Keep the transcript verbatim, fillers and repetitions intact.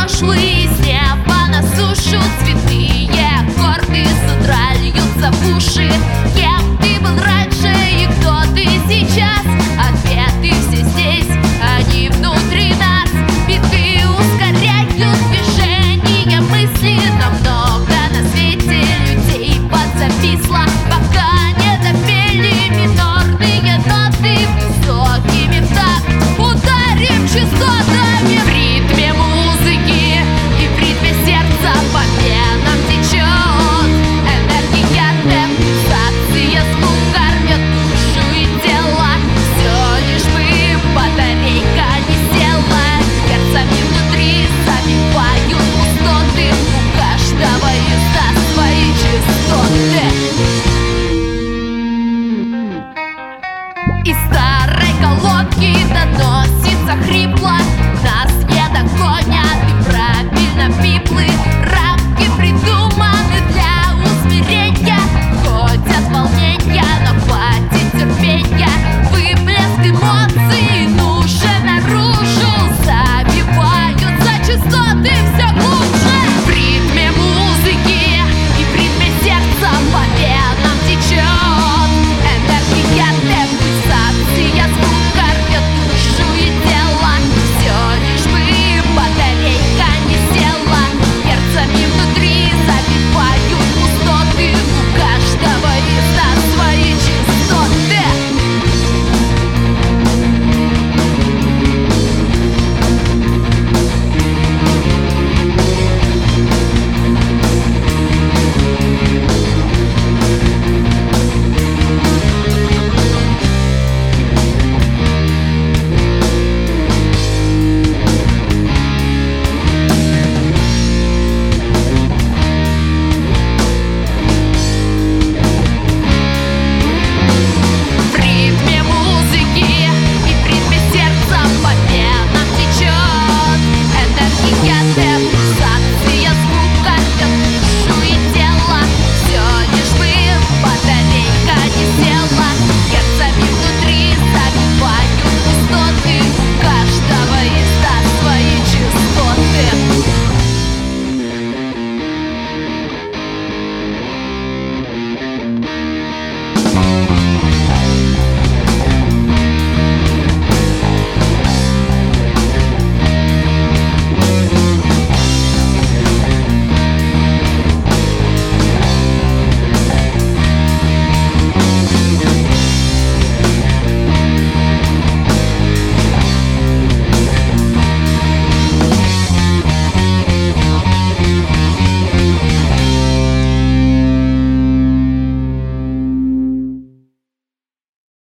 прошлый, с неба на сушу цветные аккорды с утра льются в уши. Кем ты был раньше и кто ты сейчас? Ответы все здесь, они внутри нас. Биты ускоряют движение мысли, но много на свете людей подзависло, пока не допели минорные ноты высокими в такт. Ударим частотами в ритме музыки, и в ритме сердца по венам течет энергия темпоризация, звук рвет душу и тело. Все лишь бы батарейка не села, сердцами внутри забивают пустоты. У каждого из нас свои частоты. Из старой колонки доносится хрипло: нас не догонят, и правильно биплы